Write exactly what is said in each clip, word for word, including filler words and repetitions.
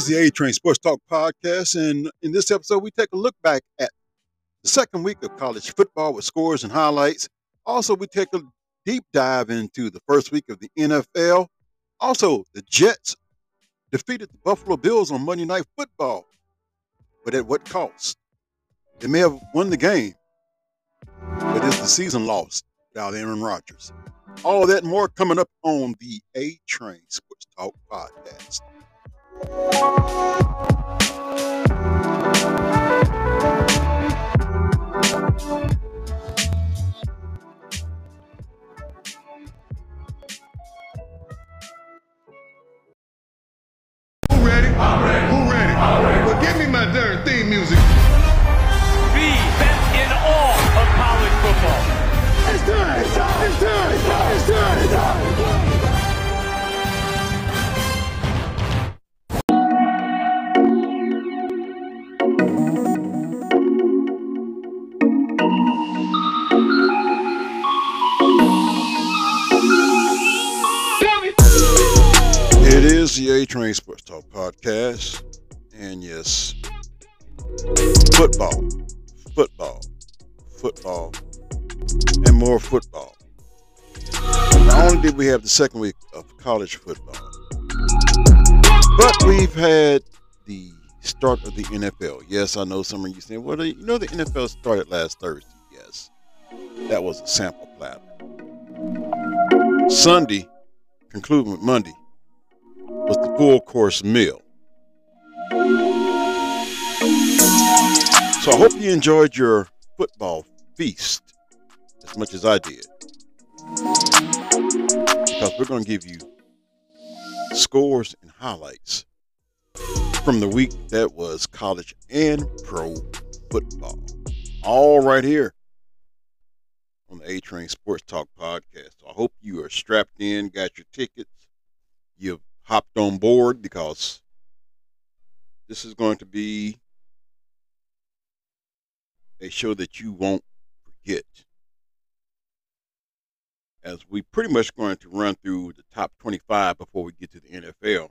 is the A-Train Sports Talk podcast, and in this episode, we take a look back at the second week of college football with scores and highlights. Also, we take a deep dive into the first week of the N F L. Also, the Jets defeated the Buffalo Bills on Monday Night Football, but at what cost? They may have won the game, but it's the season lost without Aaron Rodgers. All that and more coming up on the A-Train Sports Talk podcast. Who ready? I'm ready. Who ready? I'm ready. Well, give me my darn theme music. The best in all of college football. It's time. It's time. It's time. It's time. It's time. It's time. It is the A-Train Sports Talk podcast, and yes, football, football, football, and more football. Not only did we have the second week of college football, but we've had the start of the N F L. Yes, I know some of you saying, well, you know the N F L started last Thursday. Yes, that was a sample platter. Sunday, concluding with Monday, was the full course meal. So I hope you enjoyed your football feast as much as I did, because we're going to give you scores and highlights from the week that was college and pro football, all right here on the A-Train Sports Talk podcast. So I hope you are strapped in, got your tickets, you've hopped on board, because this is going to be a show that you won't forget, as we pretty much going to run through the top twenty-five before we get to the N F L.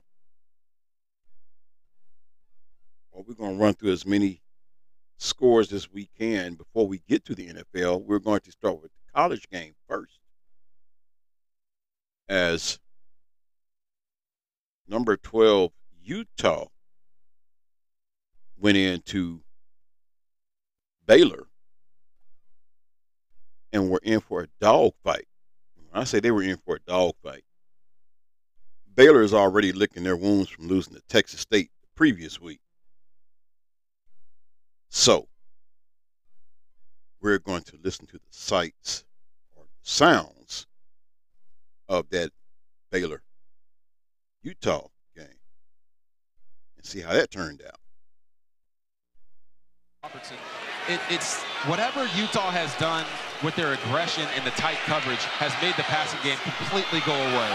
Well, we're going to run through as many scores as we can before we get to the N F L. We're going to start with the college game first, as number twelve, Utah, went into Baylor and were in for a dogfight. When I say they were in for a dogfight, Baylor is already licking their wounds from losing to Texas State the previous week. So, we're going to listen to the sights or sounds of that Baylor Utah game and see how that turned out. Robertson. It, it's whatever Utah has done with their aggression and the tight coverage has made the passing game completely go away.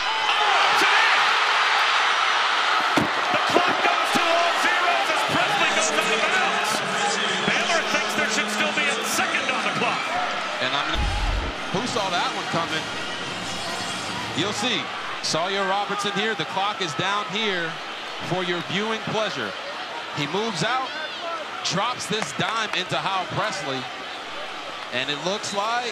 The clock goes to all zeros as Presley goes out of bounds. Baylor thinks there should still be a second on the clock. And I'm who saw that one coming? You'll see. Sawyer Robertson here. The clock is down here for your viewing pleasure. He moves out, drops this dime into Howell Presley, and it looks like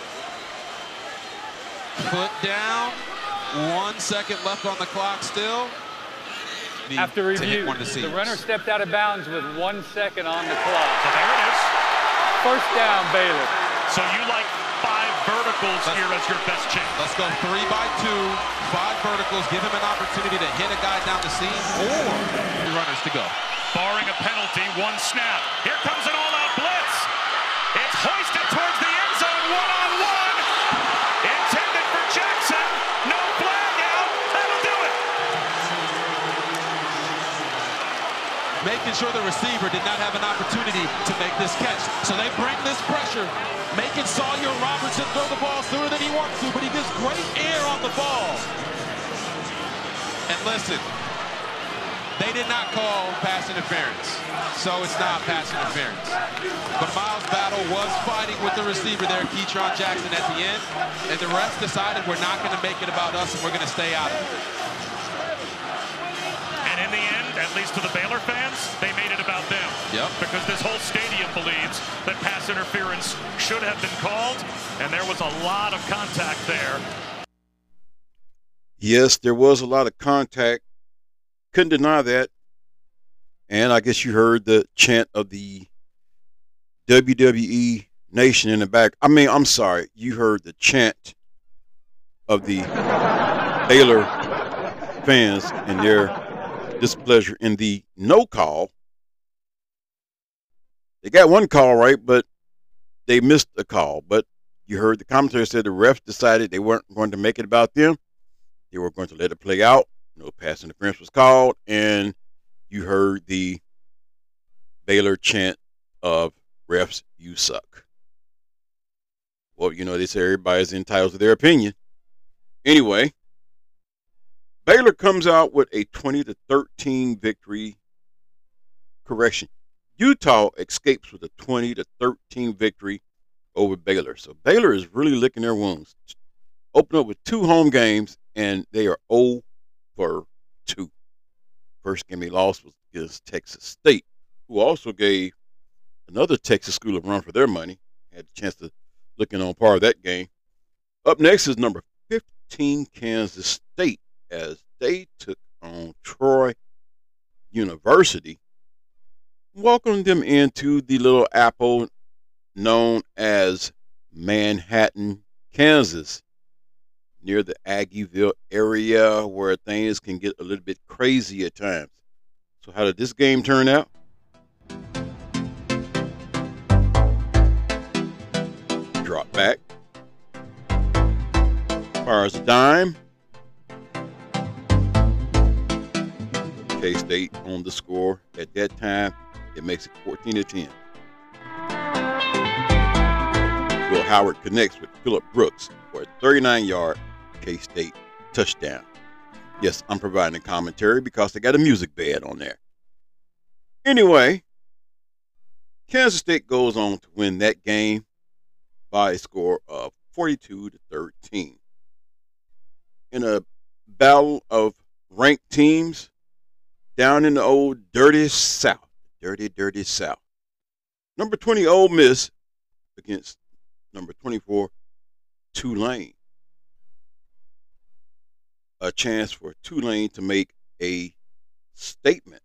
put down. One second left on the clock still. After review, one of the, the runner stepped out of bounds with one second on the clock. So there it is. First down, Baylor. So you like five verticals Let's, here as your best chance. Let's go three by two, five verticals, give him an opportunity to hit a guy down the seam, or three runners to go. Barring a penalty, one snap. Here comes an all-out blitz. It's hoisted towards the end zone, one-on-one. Intended for Jackson. No flag out. That'll do it. Making sure the receiver did not have an opportunity to make this catch. So they bring this pressure, making Sawyer Robertson throw the ball sooner than he wants to, but he gets great air on the ball. And listen, they did not call pass interference, so it's not pass interference. But Miles Battle was fighting with the receiver there, Keytron Jackson, at the end, and the refs decided we're not going to make it about us and we're going to stay out of it. And in the end, at least to the Baylor fans, they made it about them. Yep. Because this whole stadium believes that pass interference should have been called, and there was a lot of contact there. Yes, there was a lot of contact. Couldn't deny that. And I guess you heard the chant of the W W E Nation in the back. I mean, I'm sorry. You heard the chant of the Baylor fans and their displeasure in the no call. They got one call right, but they missed a call. But you heard the commentary said the refs decided they weren't going to make it about them. They were going to let it play out. No pass interference was called, and you heard the Baylor chant of refs, you suck. Well, you know, they say everybody's entitled to their opinion. Anyway, Baylor comes out with a twenty to thirteen victory. Correction. Utah escapes with a twenty to thirteen victory over Baylor. So Baylor is really licking their wounds. Open up with two home games, and they are oh for two. First game they lost was against Texas State, who also gave another Texas school a run for their money. Had a chance to look in on part of that game. Up next is number fifteen, Kansas State, as they took on Troy University. Welcomed them into the little apple known as Manhattan, Kansas, near the Aggieville area where things can get a little bit crazy at times. So how did this game turn out? Drop back. Fires a dime. K-State on the score. At that time, it makes it fourteen to ten. Will Howard connects with Phillip Brooks for a thirty-nine yard K-State touchdown. Yes, I'm providing commentary because they got a music bed on there. Anyway, Kansas State goes on to win that game by a score of forty-two to thirteen. In a battle of ranked teams down in the old dirty South. Dirty, dirty South. Number twenty, Ole Miss against number twenty-four, Tulane. A chance for Tulane to make a statement.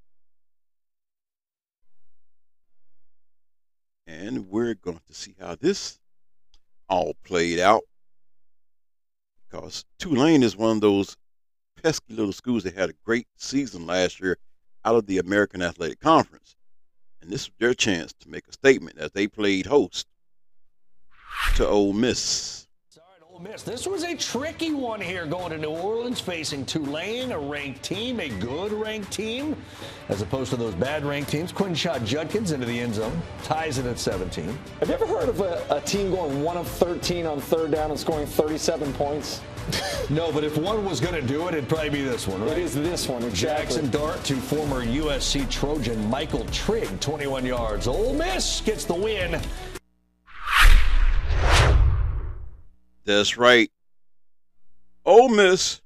And we're going to see how this all played out, because Tulane is one of those pesky little schools that had a great season last year out of the American Athletic Conference. And this was their chance to make a statement as they played host to Ole Miss. Ole Miss. This was a tricky one here going to New Orleans, facing Tulane, a ranked team, a good ranked team, as opposed to those bad ranked teams. Quinshot Judkins into the end zone, ties it at seventeen. Have you ever heard of a, a team going one of thirteen on third down and scoring thirty-seven points? No, but if one was going to do it, it'd probably be this one, right? It is this one, exactly. Jackson Dart to former U S C Trojan Michael Trigg, twenty-one yards. Ole Miss gets the win. That's right. Ole Miss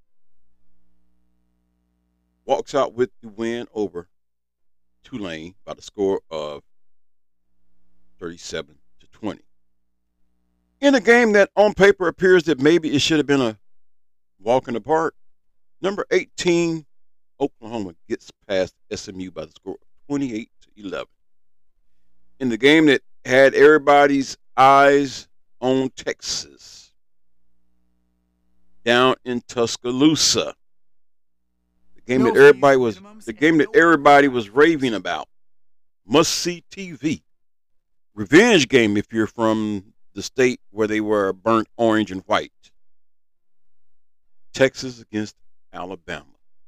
walks out with the win over Tulane by the score of thirty-seven to twenty. In a game that on paper appears that maybe it should have been a walk in the park, number eighteen, Oklahoma gets past S M U by the score of twenty-eight to eleven. In the game that had everybody's eyes on Texas, down in Tuscaloosa, the game that everybody was the game that everybody was raving about, must see T V, revenge game if you're from the state where they were burnt orange and white. Texas against Alabama.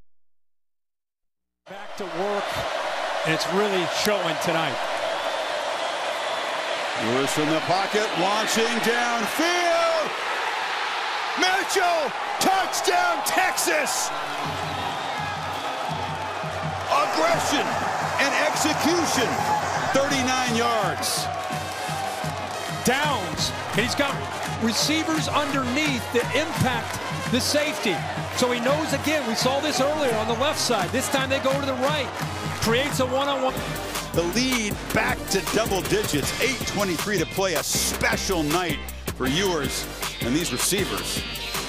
Back to work, and it's really showing tonight. Lewis in the pocket, launching downfield. Mitchell, touchdown, Texas. Aggression and execution, thirty-nine yards. Downs, and he's got receivers underneath that impact the safety. So he knows, again, we saw this earlier on the left side. This time they go to the right. Creates a one-on-one. The lead back to double digits. eight twenty-three to play. A special night for Ewers and these receivers.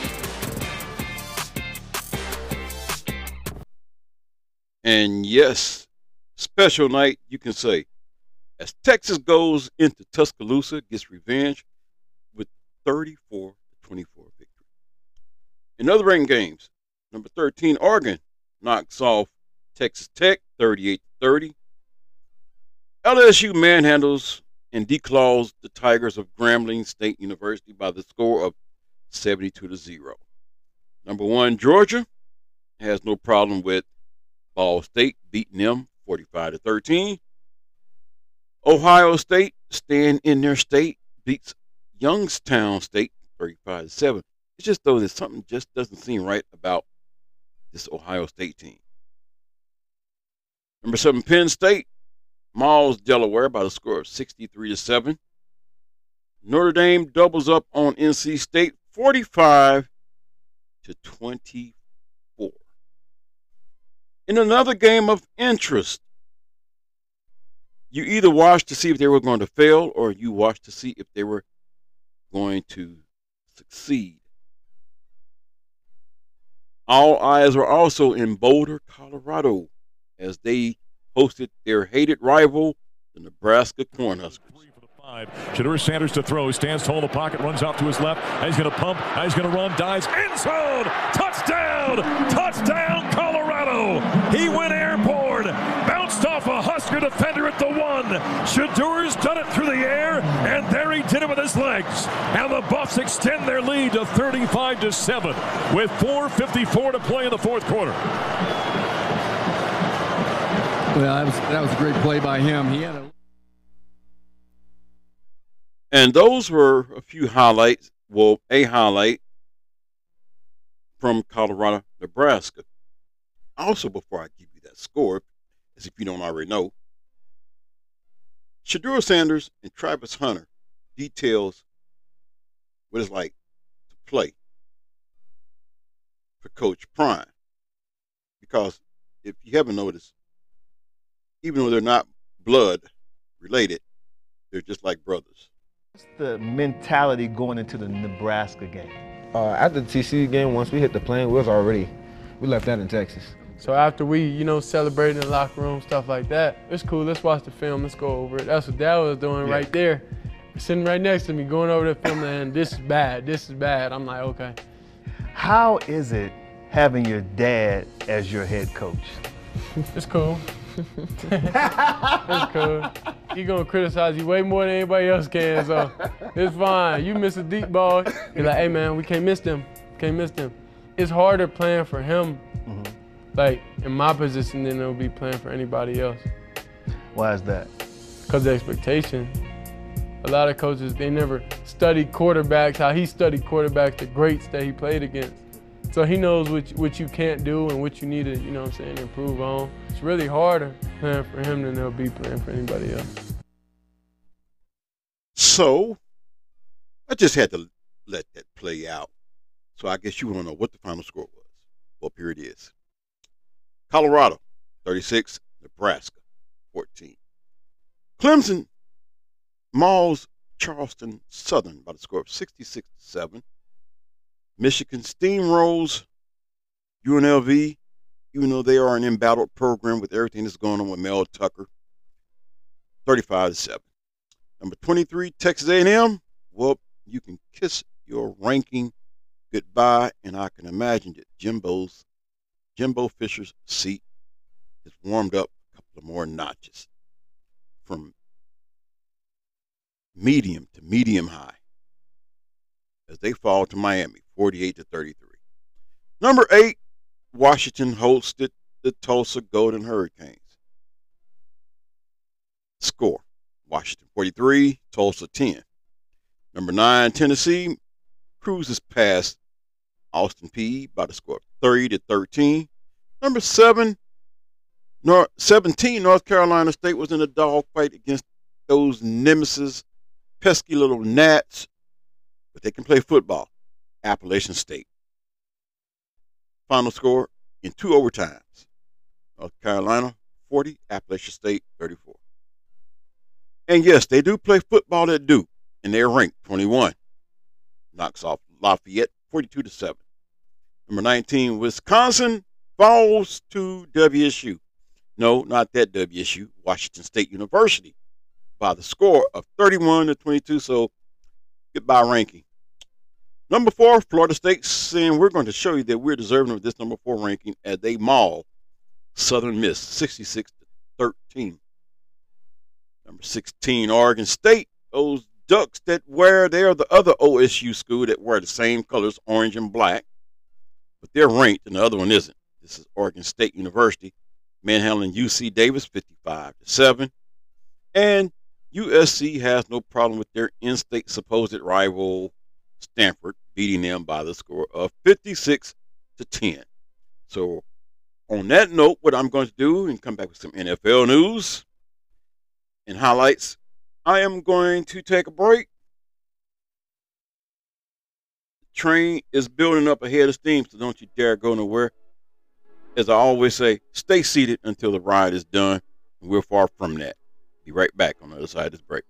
And yes, special night, you can say, as Texas goes into Tuscaloosa, gets revenge with thirty-four to twenty-four victory. In other ranked games, number thirteen, Oregon knocks off Texas Tech thirty-eight to thirty. L S U manhandles and declaws the Tigers of Grambling State University by the score of seventy-two to zero. Number one, Georgia has no problem with Ball State beating them forty-five to thirteen. Ohio State, staying in their state, beats Youngstown State thirty-five to seven. It's just though that something just doesn't seem right about this Ohio State team. Number seven, Penn State mauls Delaware by the score of sixty-three to seven. Notre Dame doubles up on N C State forty-five to twenty-four. In another game of interest, you either watched to see if they were going to fail or you watched to see if they were going to succeed. All eyes are also in Boulder, Colorado, as they hosted their hated rival, the Nebraska Cornhuskers. Shedeur Sanders to throw. Stands tall in the pocket, runs out to his left. Now he's going to pump. Now he's going to run. Dives. End zone. Touchdown. Touchdown, Colorado. He went airborne. Bounced off a Husker defender at the one. Shedeur's done it through the air, and there he did it with his legs. And the Buffs extend their lead to thirty-five to seven with four fifty-four to play in the fourth quarter. Well, that was, that was a great play by him. He had a And those were a few highlights, well, a highlight from Colorado, Nebraska. Also, before I give you that score, as if you don't already know, Shedeur Sanders and Travis Hunter details what it's like to play for Coach Prime. Because if you haven't noticed, even though they're not blood related, they're just like brothers. What's the mentality going into the Nebraska game? Uh, after the T C U game, once we hit the plane, we was already, we left that in Texas. So after we, you know, celebrated in the locker room, stuff like that, it's cool, let's watch the film, let's go over it. That's what Dad was doing yeah. right there. Sitting right next to me, going over the film, and this is bad, this is bad. I'm like, okay. How is it having your dad as your head coach? It's cool. It's cool. He gonna criticize you way more than anybody else can, so it's fine. You miss a deep ball, you're like, hey man, we can't miss them. Can't miss them. It's harder playing for him, mm-hmm. like in my position, than it'll be playing for anybody else. Why is that? Because the expectation. A lot of coaches, they never studied quarterbacks, how he studied quarterbacks, the greats that he played against. So he knows what, what you can't do and what you need to, you know what I'm saying, improve on. It's really harder playing for him than it'll be playing for anybody else. So, I just had to let that play out. So I guess you want to know what the final score was. Well, here it is. Colorado, thirty-six, Nebraska, fourteen. Clemson mauls Charleston Southern by the score of sixty-six to seven. Michigan steamrolls U N L V, even though they are an embattled program with everything that's going on with Mel Tucker, thirty-five to seven. Number twenty-three, Texas A and M. Well, you can kiss your ranking goodbye, and I can imagine that Jimbo's, Jimbo Fisher's seat is warmed up a couple of more notches from medium to medium high as they fall to Miami, forty-eight to thirty-three. Number eight, Washington hosted the Tulsa Golden Hurricanes. Score, Washington forty-three, Tulsa ten. Number nine, Tennessee cruises past Austin Peay by the score of thirty to thirteen. Number seven, North, seventeen, North Carolina State was in a dogfight against those nemesis, pesky little gnats, but they can play football. Appalachian State. Final score in two overtimes. North Carolina forty, Appalachian State thirty-four. And yes, they do play football at Duke, and they're ranked twenty-one. Knocks off Lafayette forty-two to seven. Number nineteen, Wisconsin falls to W S U. No, not that W S U, Washington State University, by the score of thirty-one to twenty-two. So goodbye ranking. Number four, Florida State, saying we're going to show you that we're deserving of this number four ranking as they maul Southern Miss sixty-six to thirteen. Number sixteen, Oregon State, those Ducks that wear, they're the other O S U school that wear the same colors, orange and black, but they're ranked and the other one isn't. This is Oregon State University, manhandling U C Davis fifty-five to seven. And U S C has no problem with their in-state supposed rival Stanford, beating them by the score of fifty-six to ten. So on that note, what I'm going to do and come back with some N F L news and highlights, I am going to take a break. The train is building up ahead of steam, so don't you dare go nowhere. As I always say, stay seated until the ride is done. And we're far from that. Be right back on the other side of this break.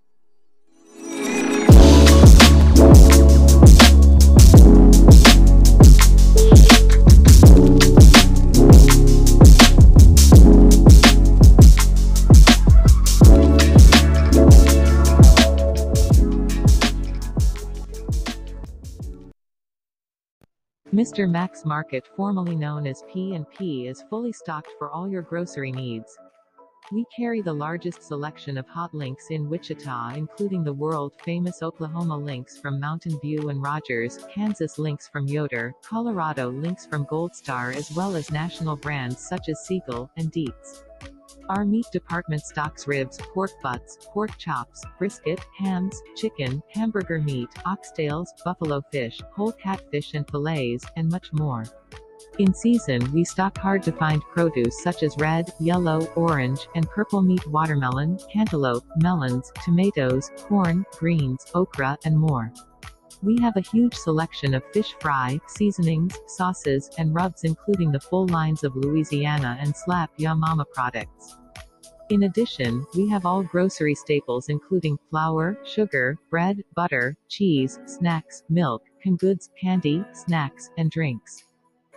Mister Max Market, formerly known as P and P, is fully stocked for all your grocery needs. We carry the largest selection of hot links in Wichita, including the world-famous Oklahoma links from Mountain View and Rogers, Kansas links from Yoder, Colorado links from Gold Star, as well as national brands such as Siegel and Dietz. Our meat department stocks ribs, pork butts, pork chops, brisket, hams, chicken, hamburger meat, oxtails, buffalo fish, whole catfish and fillets, and much more. In season, we stock hard-to-find produce such as red, yellow, orange, and purple meat, watermelon, cantaloupe, melons, tomatoes, corn, greens, okra, and more. We have a huge selection of fish fry, seasonings, sauces, and rubs, including the full lines of Louisiana and Slap Ya Mama products. In addition, we have all grocery staples including flour, sugar, bread, butter, cheese, snacks, milk, canned goods, candy, snacks, and drinks.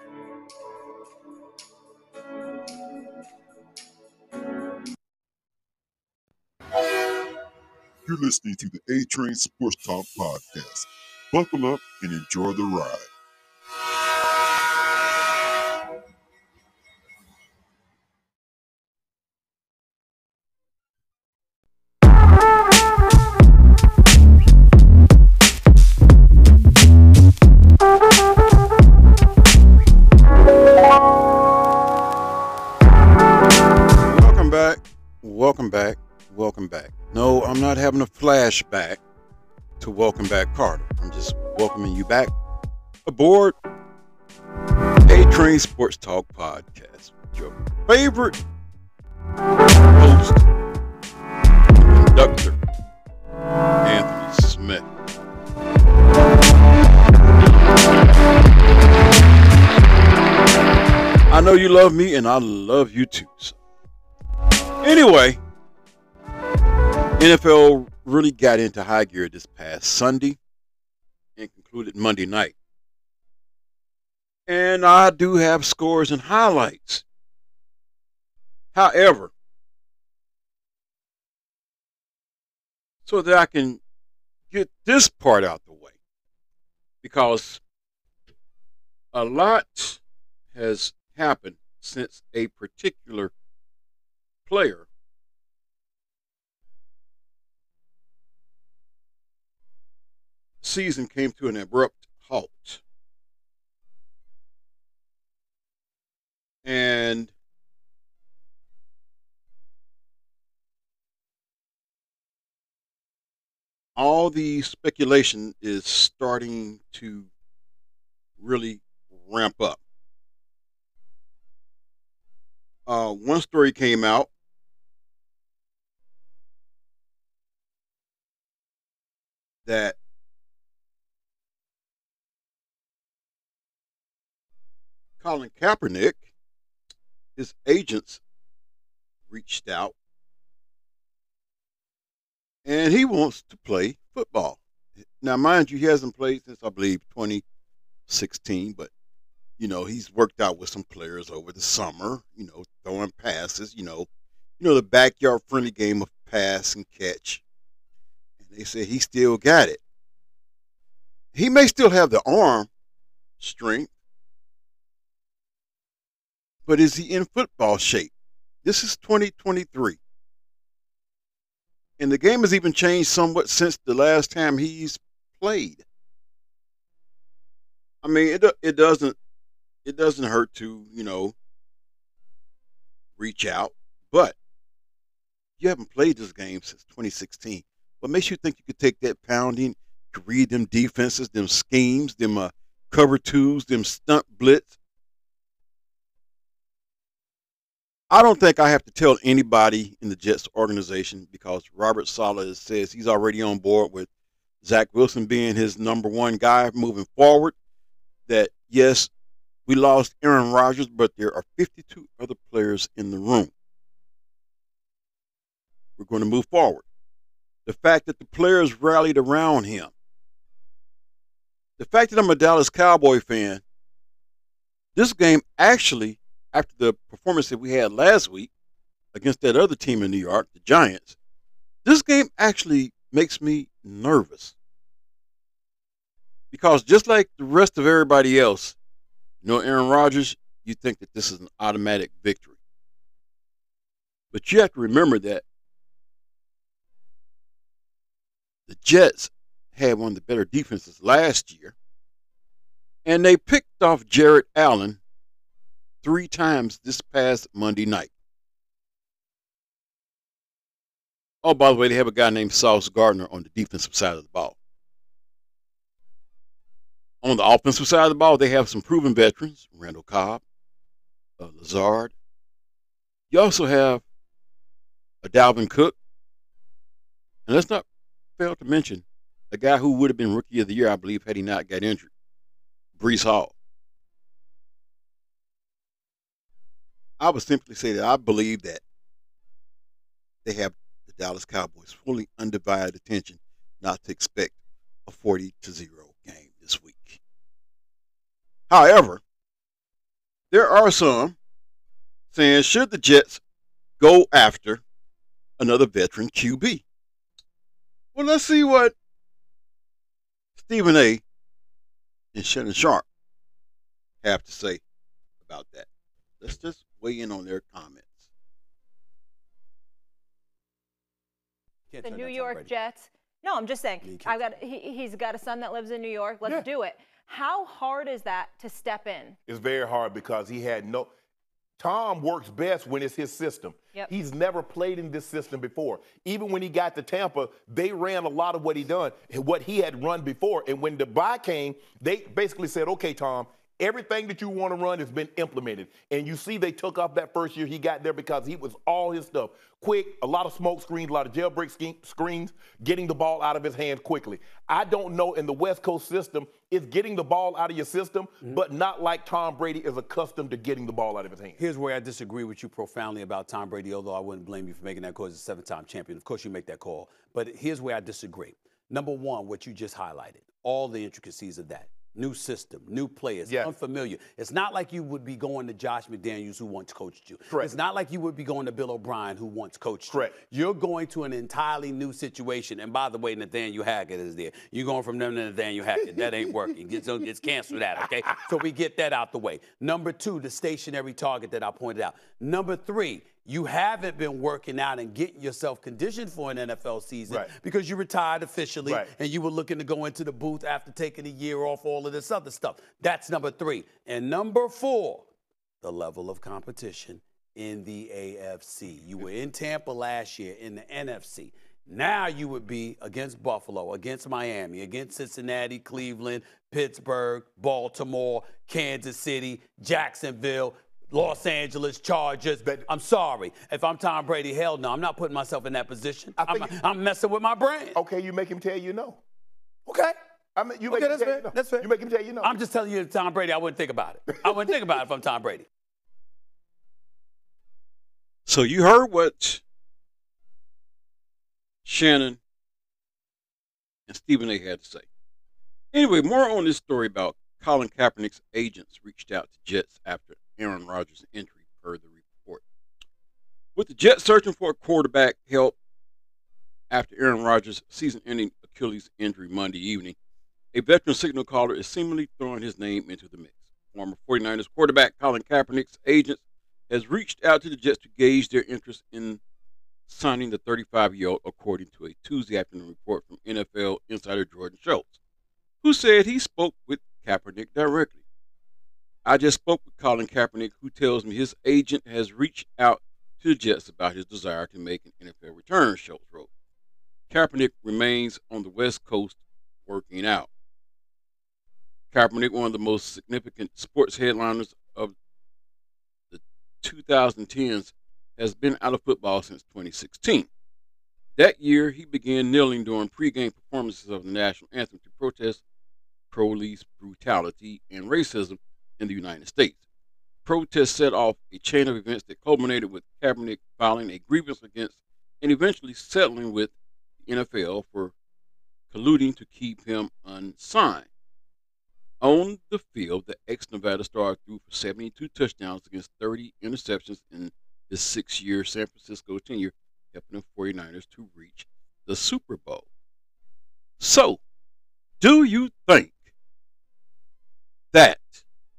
You're listening to the A-Train Sports Talk Podcast. Buckle up and enjoy the ride. Welcome back. Welcome back. Welcome back. No, I'm not having a flashback to Welcome Back Carter. I'm just welcoming you back aboard A-Train Sports Talk Podcast with your favorite host, conductor, Anthony Smith. I know you love me and I love you too. So. Anyway, N F L really got into high gear this past Sunday and concluded Monday night. And I do have scores and highlights. However, so that I can get this part out the way, because a lot has happened since a particular player season came to an abrupt halt. And all the speculation is starting to really ramp up. Uh, one story came out that Colin Kaepernick, his agents reached out, and he wants to play football. Now, mind you, he hasn't played since, I believe, twenty sixteen, but, you know, he's worked out with some players over the summer, you know, throwing passes, you know, you know, the backyard-friendly game of pass and catch. And they say he still got it. He may still have the arm strength, but is he in football shape? This is twenty twenty-three. And the game has even changed somewhat since the last time he's played. I mean, it it doesn't it doesn't hurt to, you know, reach out, but you haven't played this game since twenty sixteen. What makes you think you could take that pounding, to read them defenses, them schemes, them uh, cover twos, them stunt blitz? I don't think I have to tell anybody in the Jets organization, because Robert Saleh says he's already on board with Zach Wilson being his number one guy moving forward, that yes, we lost Aaron Rodgers, but there are fifty-two other players in the room. We're going to move forward. The fact that the players rallied around him, the fact that I'm a Dallas Cowboy fan, this game actually, after the performance that we had last week against that other team in New York, the Giants, this game actually makes me nervous. Because just like the rest of everybody else, you know, Aaron Rodgers, you think that this is an automatic victory. But you have to remember that the Jets had one of the better defenses last year, and they picked off Jared Allen three times this past Monday night. Oh, by the way, they have a guy named Sauce Gardner on the defensive side of the ball. On the offensive side of the ball, they have some proven veterans, Randall Cobb, uh, Lazard. You also have a Dalvin Cook. And let's not fail to mention a guy who would have been Rookie of the Year, I believe, had he not got injured, Breece Hall. I would simply say that I believe that they have the Dallas Cowboys fully undivided attention not to expect a forty to zero game this week. However, there are some saying, should the Jets go after another veteran Q B? Well, let's see what Stephen A. and Shannon Sharp have to say about that. Let's just weigh in on their comments. The New York Jets. No, I'm just saying. I've got. He, he's got a son that lives in New York. Let's yeah. do it. How hard is that to step in? It's very hard because he had no. Tom works best when it's his system. Yep. He's never played in this system before. Even when he got to Tampa, they ran a lot of what he done, what he had run before. And when the bye came, they basically said, "Okay, Tom, everything that you want to run has been implemented." And you see they took off that first year he got there because he was all his stuff. Quick, a lot of smoke screens, a lot of jailbreak screens, getting the ball out of his hands quickly. I don't know in the West Coast system, it's getting the ball out of your system, mm-hmm. but not like Tom Brady is accustomed to getting the ball out of his hands. Here's where I disagree with you profoundly about Tom Brady, although I wouldn't blame you for making that call as a seven-time champion. Of course, you make that call. But here's where I disagree. Number one, what you just highlighted, all the intricacies of that. New system, new players, yes. unfamiliar. It's not like you would be going to Josh McDaniels, who once coached you. Correct. It's not like you would be going to Bill O'Brien, who once coached Correct. you. You're going to an entirely new situation. And by the way, Nathaniel Hackett is there. You're going from them to Nathaniel Hackett. That ain't working. Get, so just cancel that, okay? So we get that out the way. Number two, the stationary target that I pointed out. Number three, you haven't been working out and getting yourself conditioned for an N F L season right. because you retired officially right. and you were looking to go into the booth after taking a year off, all of this other stuff. That's number three. And number four, the level of competition in the A F C. You were in Tampa last year in the N F C. Now you would be against Buffalo, against Miami, against Cincinnati, Cleveland, Pittsburgh, Baltimore, Kansas City, Jacksonville, Los Angeles Chargers. But I'm sorry. If I'm Tom Brady, hell no. I'm not putting myself in that position. I'm, I'm messing with my brain. Okay, you make him tell you no. Okay. I mean, you Okay, make that's him fair. say, you know. That's fair. You make him say, you know. I'm just telling you, Tom Brady, I wouldn't think about it. I wouldn't think about it if I'm Tom Brady. So you heard what Shannon and Stephen A. had to say. Anyway, more on this story about Colin Kaepernick's agents reached out to Jets after Aaron Rodgers' injury, per the report. With the Jets searching for a quarterback help after Aaron Rodgers' season-ending Achilles injury Monday evening, a veteran signal caller is seemingly throwing his name into the mix. Former forty-niners quarterback Colin Kaepernick's agents has reached out to the Jets to gauge their interest in signing the thirty-five-year-old, according to a Tuesday afternoon report from N F L insider Jordan Schultz, who said he spoke with Kaepernick directly. I just spoke with Colin Kaepernick, who tells me his agent has reached out to the Jets about his desire to make an N F L return, Schultz wrote. Kaepernick remains on the West Coast working out. Kaepernick, one of the most significant sports headliners of the twenty tens, has been out of football since twenty sixteen. That year, he began kneeling during pregame performances of the national anthem to protest police brutality and racism in the United States. Protests set off a chain of events that culminated with Kaepernick filing a grievance against and eventually settling with the N F L for colluding to keep him unsigned. On the field, the ex-Nevada star threw for seventy-two touchdowns against thirty interceptions in his six-year San Francisco tenure, helping the forty-niners to reach the Super Bowl. So, do you think that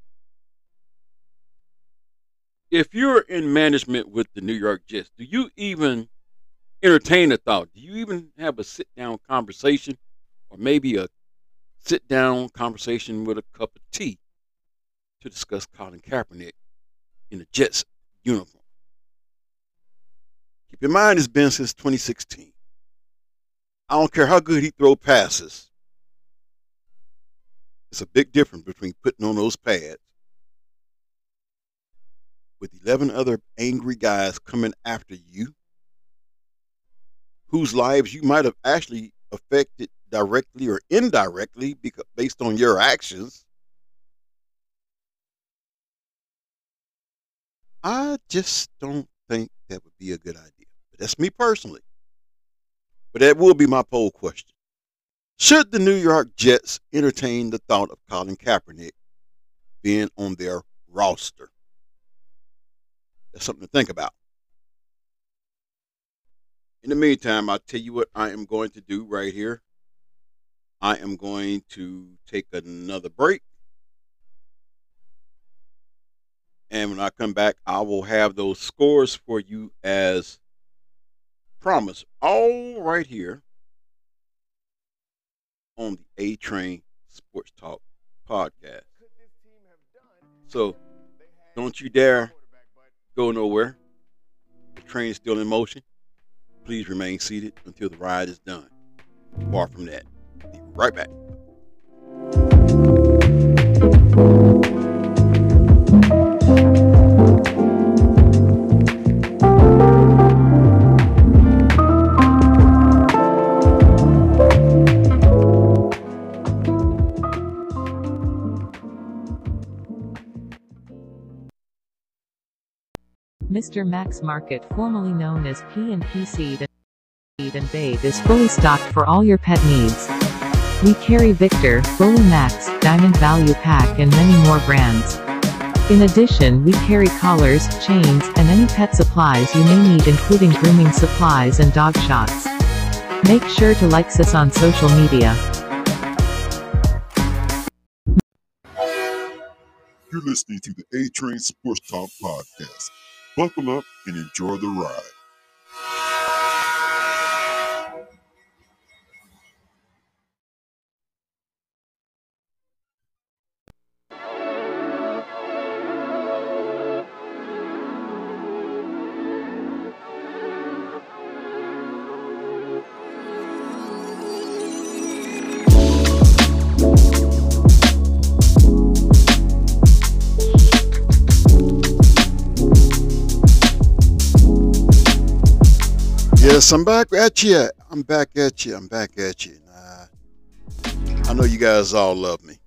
if you're in management with the New York Jets, do you even entertain the thought? Do you even have a sit-down conversation, or maybe a sit-down conversation with a cup of tea to discuss Colin Kaepernick in the Jets uniform? Keep in mind, it's been since twenty sixteen. I don't care how good he throw passes. It's a big difference between putting on those pads with eleven other angry guys coming after you, whose lives you might have actually affected directly or indirectly because based on your actions. I just don't think that would be a good idea. But that's me personally. But that will be my poll question. Should the New York Jets entertain the thought of Colin Kaepernick being on their roster? That's something to think about. In the meantime, I'll tell you what I am going to do right here. I am going to take another break. And when I come back, I will have those scores for you as promised, all right here on the A-Train Sports Talk podcast. So don't you dare go nowhere. The train is still in motion. Please remain seated until the ride is done. Far from that. Be right back. Mister Max Market, formerly known as P and P Seed and Bait, is fully stocked for all your pet needs. We carry Victor, Bully Max, Diamond Value Pack and many more brands. In addition, we carry collars, chains, and any pet supplies you may need, including grooming supplies and dog shots. Make sure to like us on social media. You're listening to the A-Train Sports Talk podcast. Buckle up and enjoy the ride. Yes, I'm back at you. I'm back at you. I'm back at you. Uh, I know you guys all love me.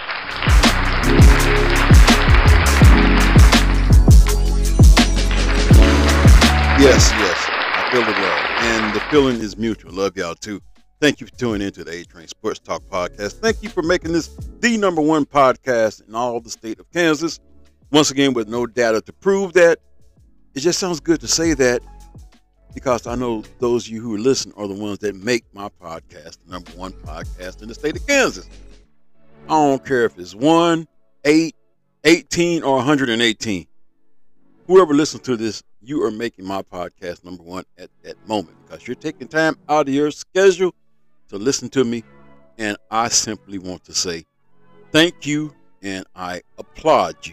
Yes, yes, I feel the love, and the feeling is mutual. Love y'all too. Thank you for tuning into the A-Train Sports Talk podcast. Thank you for making this the number one podcast in all the state of Kansas. Once again, with no data to prove that, it just sounds good to say that because I know those of you who listen are the ones that make my podcast the number one podcast in the state of Kansas. I don't care if it's one, eight, eighteen, or one hundred eighteen. Whoever listens to this, you are making my podcast number one at that moment because you're taking time out of your schedule to listen to me. And I simply want to say thank you and I applaud you.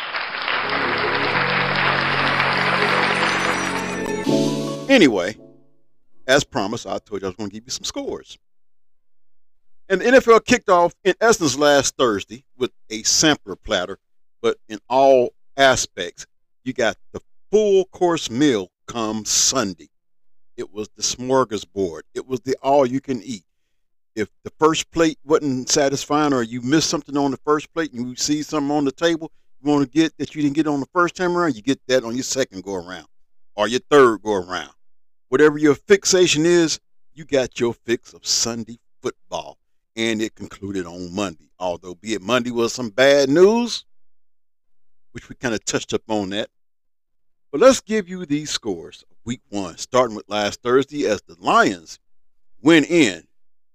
Anyway, as promised, I told you I was going to give you some scores. And the N F L kicked off in essence last Thursday with a sampler platter, but in all aspects, you got the full course meal come Sunday. It was the smorgasbord. It was the all you can eat. If the first plate wasn't satisfying or you missed something on the first plate and you see something on the table you want to get that you didn't get on the first time around, you get that on your second go around or your third go around. Whatever your fixation is, you got your fix of Sunday football. And it concluded on Monday. Although be it Monday was some bad news, which we kind of touched up on that. But let's give you these scores of week one, starting with last Thursday as the Lions went in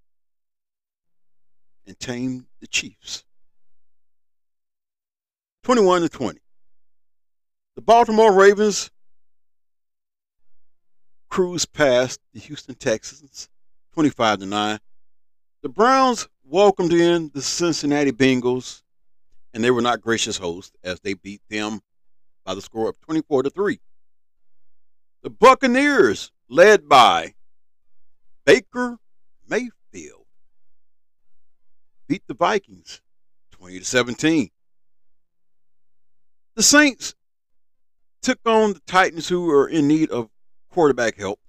and tamed the Chiefs. twenty-one to twenty. The Baltimore Ravens cruised past the Houston Texans, twenty-five to nine. The Browns welcomed in the Cincinnati Bengals, and they were not gracious hosts as they beat them by the score of twenty-four to three. The Buccaneers, led by Baker Mayfield, beat the Vikings twenty to seventeen. The Saints took on the Titans, who are in need of quarterback help.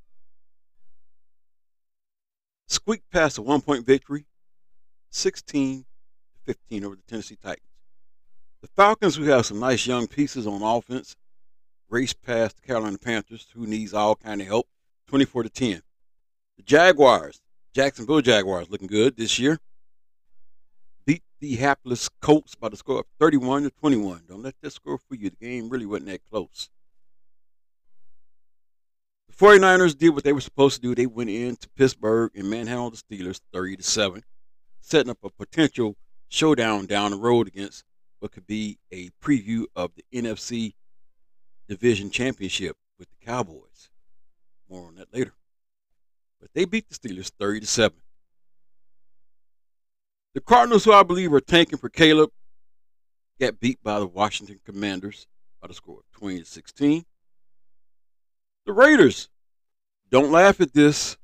Squeaked past a one-point victory, sixteen to fifteen over the Tennessee Titans. The Falcons, who have some nice young pieces on offense, raced past the Carolina Panthers, who needs all kind of help, twenty-four to ten. The Jaguars, Jacksonville Jaguars, looking good this year, beat the hapless Colts by the score of thirty-one to twenty-one. Don't let that score fool you. The game really wasn't that close. The forty-niners did what they were supposed to do. They went into Pittsburgh and manhandled the Steelers thirty to seven, setting up a potential showdown down the road against what could be a preview of the N F C Division Championship with the Cowboys. More on that later. But they beat the Steelers thirty to seven. The Cardinals, who I believe are tanking for Caleb, got beat by the Washington Commanders by the score of twenty to sixteen. The Raiders, don't laugh at this.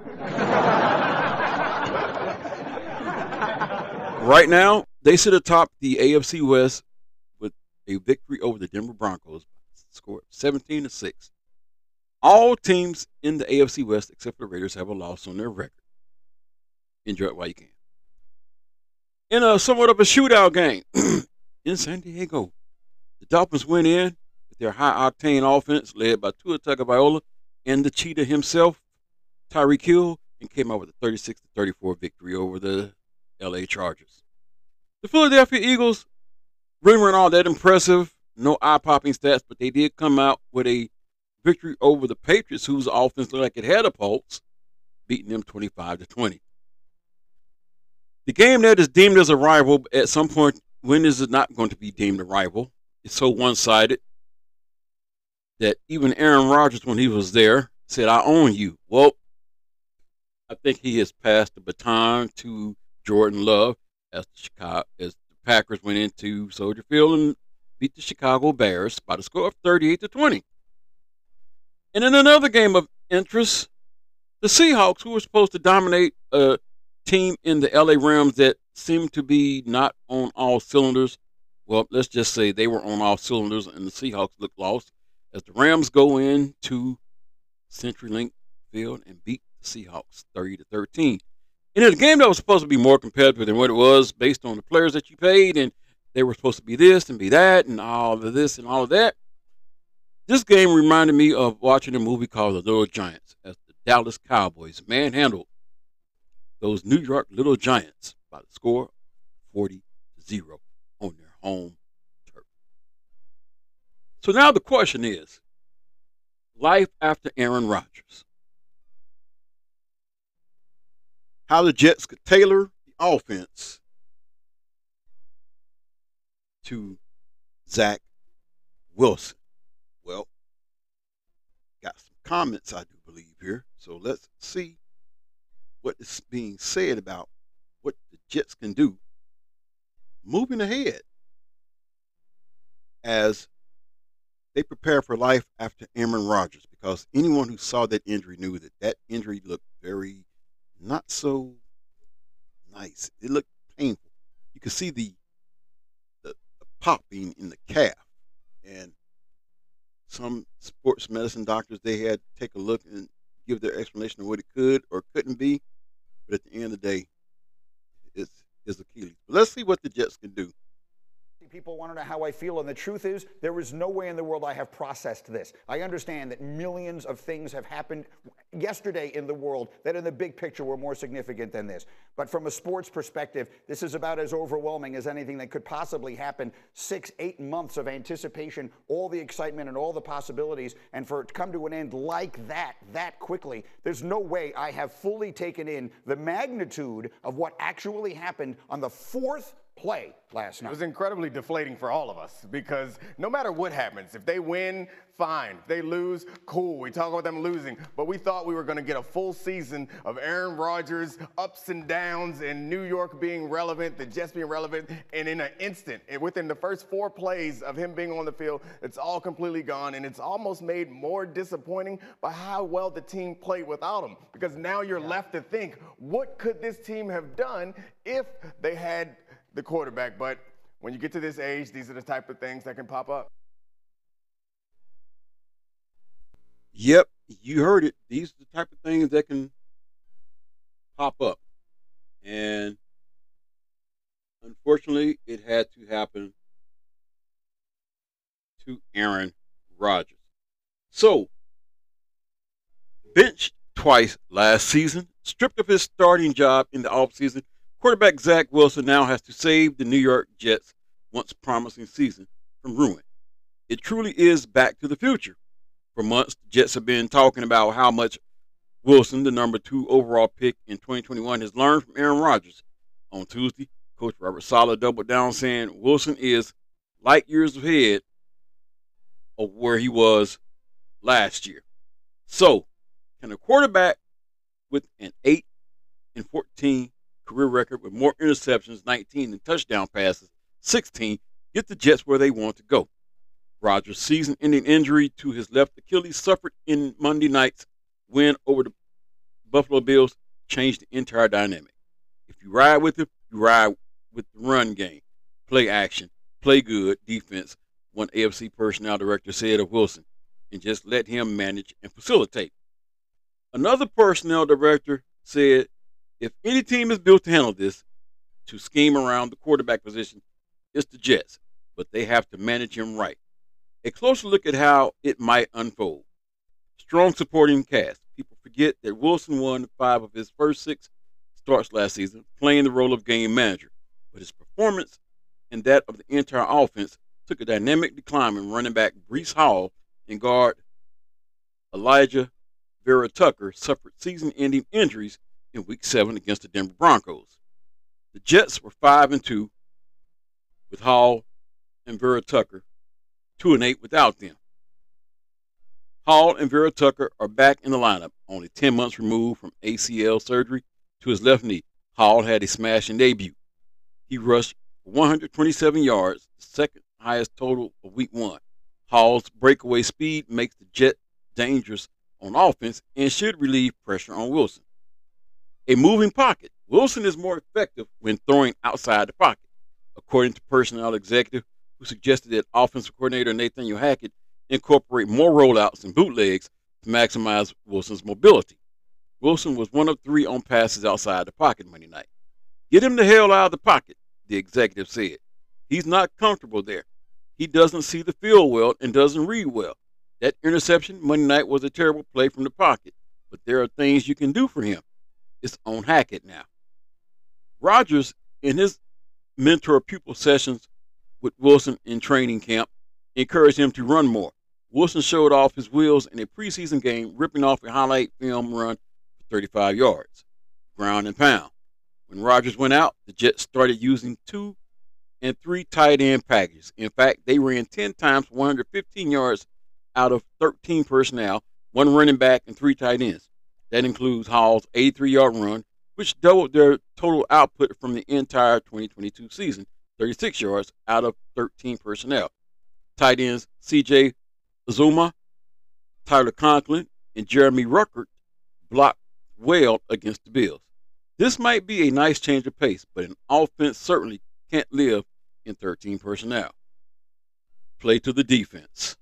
Right now, they sit atop the A F C West with a victory over the Denver Broncos, score of seventeen to six. All teams in the A F C West, except for the Raiders, have a loss on their record. Enjoy it while you can. In a somewhat of a shootout game in San Diego, the Dolphins went in with their high-octane offense led by Tua Tagovailoa and the cheetah himself, Tyreek Hill, and came out with a thirty-six to thirty-four victory over the L A Chargers. The Philadelphia Eagles really weren't all that impressive, no eye-popping stats, but they did come out with a victory over the Patriots, whose offense looked like it had a pulse, beating them twenty-five to twenty. The game that is deemed as a rival, at some point, when is it not going to be deemed a rival? It's so one-sided that even Aaron Rodgers, when he was there, said, "I own you." Well, I think he has passed the baton to Jordan Love as the Chicago, as the Packers went into Soldier Field and beat the Chicago Bears by the score of thirty-eight to twenty. And in another game of interest, the Seahawks, who were supposed to dominate a team in the L A Rams that seemed to be not on all cylinders, well, let's just say they were on all cylinders and the Seahawks looked lost as the Rams go into CenturyLink Field and beat the Seahawks thirty to thirteen. And in a game that was supposed to be more competitive than what it was based on the players that you paid, and they were supposed to be this and be that and all of this and all of that. This game reminded me of watching a movie called The Little Giants as the Dallas Cowboys manhandled those New York Little Giants by the score forty to zero on their home turf. So now the question is, life after Aaron Rodgers. How the Jets could tailor the offense to Zach Wilson. Well, got some comments, I do believe, here. So let's see what is being said about what the Jets can do moving ahead as they prepare for life after Aaron Rodgers, because anyone who saw that injury knew that that injury looked very not so nice. It looked painful. You could see the the, the popping in the calf, and some sports medicine doctors, they had to take a look and give their explanation of what it could or couldn't be. But at the end of the day, it's it's Achilles. But let's see what the Jets can do. People want to know how I feel, and the truth is, there is no way in the world I have processed this. I understand that millions of things have happened yesterday in the world that in the big picture were more significant than this. But from a sports perspective, this is about as overwhelming as anything that could possibly happen. Six, eight months of anticipation, all the excitement and all the possibilities, and for it to come to an end like that, that quickly, there's no way I have fully taken in the magnitude of what actually happened on the fourth play last night. It was incredibly deflating for all of us because no matter what happens, if they win, fine. If they lose, cool. We talk about them losing. But we thought we were going to get a full season of Aaron Rodgers' ups and downs and New York being relevant, the Jets being relevant, and in an instant, and within the first four plays of him being on the field, it's all completely gone, and it's almost made more disappointing by how well the team played without him, because now you're yeah. left to think, what could this team have done if they had the quarterback? But when you get to this age, these are the type of things that can pop up. Yep, you heard it. These are the type of things that can pop up. And unfortunately, it had to happen to Aaron Rodgers. So, benched twice last season, stripped of his starting job in the offseason, quarterback Zach Wilson now has to save the New York Jets' once promising season from ruin. It truly is back to the future. For months, the Jets have been talking about how much Wilson, the number two overall pick in twenty twenty-one, has learned from Aaron Rodgers. On Tuesday, Coach Robert Saleh doubled down, saying Wilson is light years ahead of where he was last year. So, can a quarterback with an eight and fourteen career record with more interceptions, nineteen, than touchdown passes, sixteen, get the Jets where they want to go? Rodgers' season-ending injury to his left Achilles suffered in Monday night's win over the Buffalo Bills changed the entire dynamic. If you ride with him, you ride with the run game. Play action, play good defense, one A F C personnel director said of Wilson, and just let him manage and facilitate. Another personnel director said, if any team is built to handle this, to scheme around the quarterback position, it's the Jets, but they have to manage him right. A closer look at how it might unfold. Strong supporting cast. People forget that Wilson won five of his first six starts last season, playing the role of game manager, but his performance and that of the entire offense took a dynamic decline when running back Breece Hall and guard Elijah Vera Tucker suffered season-ending injuries in Week Seven against the Denver Broncos. The Jets were five and two with Hall and Vera Tucker, two and eight without them. Hall and Vera Tucker are back in the lineup, only ten months removed from A C L surgery to his left knee. Hall had a smashing debut. He rushed for one hundred twenty-seven yards, the second highest total of Week One. Hall's breakaway speed makes the Jets dangerous on offense and should relieve pressure on Wilson. A moving pocket. Wilson is more effective when throwing outside the pocket, according to personnel executive who suggested that offensive coordinator Nathaniel Hackett incorporate more rollouts and bootlegs to maximize Wilson's mobility. Wilson was one of three on passes outside the pocket Monday night. Get him the hell out of the pocket, the executive said. He's not comfortable there. He doesn't see the field well and doesn't read well. That interception Monday night was a terrible play from the pocket, but there are things you can do for him. It's on Hackett now. Rodgers, in his mentor-pupil sessions with Wilson in training camp, encouraged him to run more. Wilson showed off his wheels in a preseason game, ripping off a highlight film run for thirty-five yards, ground and pound. When Rodgers went out, the Jets started using two and three tight end packages. In fact, they ran ten times one hundred fifteen yards out of thirteen personnel, one running back and three tight ends. That includes Hall's eighty-three-yard run, which doubled their total output from the entire twenty twenty-two season, thirty-six yards out of thirteen personnel. Tight ends C J Uzomah, Tyler Conklin, and Jeremy Ruckert blocked well against the Bills. This might be a nice change of pace, but an offense certainly can't live in thirteen personnel. Play to the defense.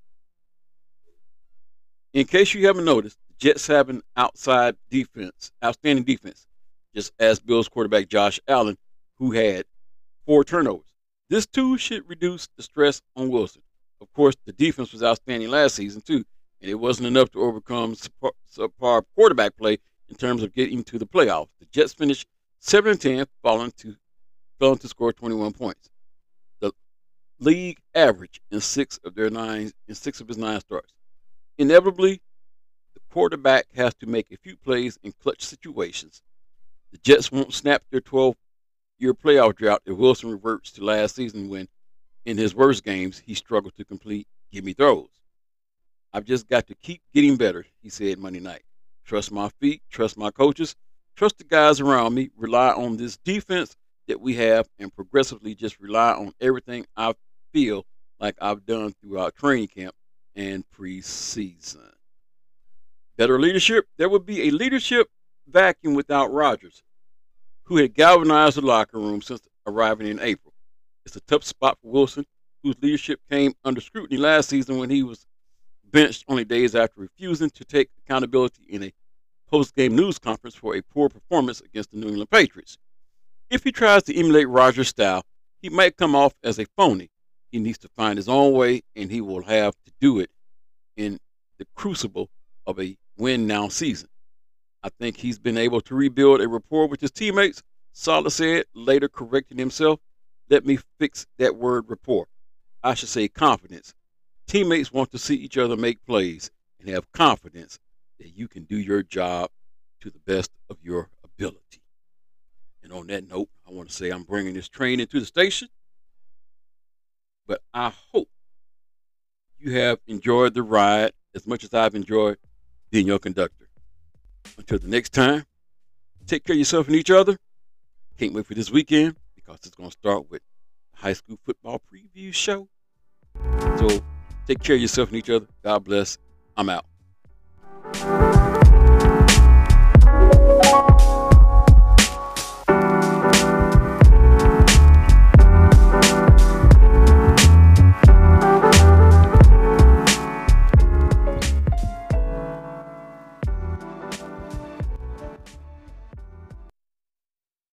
In case you haven't noticed, the Jets have an outside defense, outstanding defense, just as Bills quarterback Josh Allen, who had four turnovers. This too should reduce the stress on Wilson. Of course, the defense was outstanding last season too, and it wasn't enough to overcome subpar quarterback play in terms of getting to the playoffs. The Jets finished seven and ten, falling to failing to score twenty-one points. The league average in six of their nine in six of his nine starts. Inevitably, the quarterback has to make a few plays in clutch situations. The Jets won't snap their twelve-year playoff drought if Wilson reverts to last season when, in his worst games, he struggled to complete gimme throws. I've just got to keep getting better, he said Monday night. Trust my feet, trust my coaches, trust the guys around me, rely on this defense that we have, and progressively just rely on everything I feel like I've done throughout training camp and preseason. Better leadership? There would be a leadership vacuum without Rodgers, who had galvanized the locker room since arriving in April. It's a tough spot for Wilson, whose leadership came under scrutiny last season when he was benched only days after refusing to take accountability in a post-game news conference for a poor performance against the New England Patriots. If he tries to emulate Rodgers' style, he might come off as a phony. He needs to find his own way, and he will have to do it in the crucible of a win-now season. I think he's been able to rebuild a rapport with his teammates, Saleh said, later correcting himself. Let me fix that word rapport. I should say confidence. Teammates want to see each other make plays and have confidence that you can do your job to the best of your ability. And on that note, I want to say I'm bringing this train into the station, but I hope you have enjoyed the ride as much as I've enjoyed being your conductor. Until the next time, take care of yourself and each other. Can't wait for this weekend because it's going to start with the high school football preview show. So take care of yourself and each other. God bless. I'm out.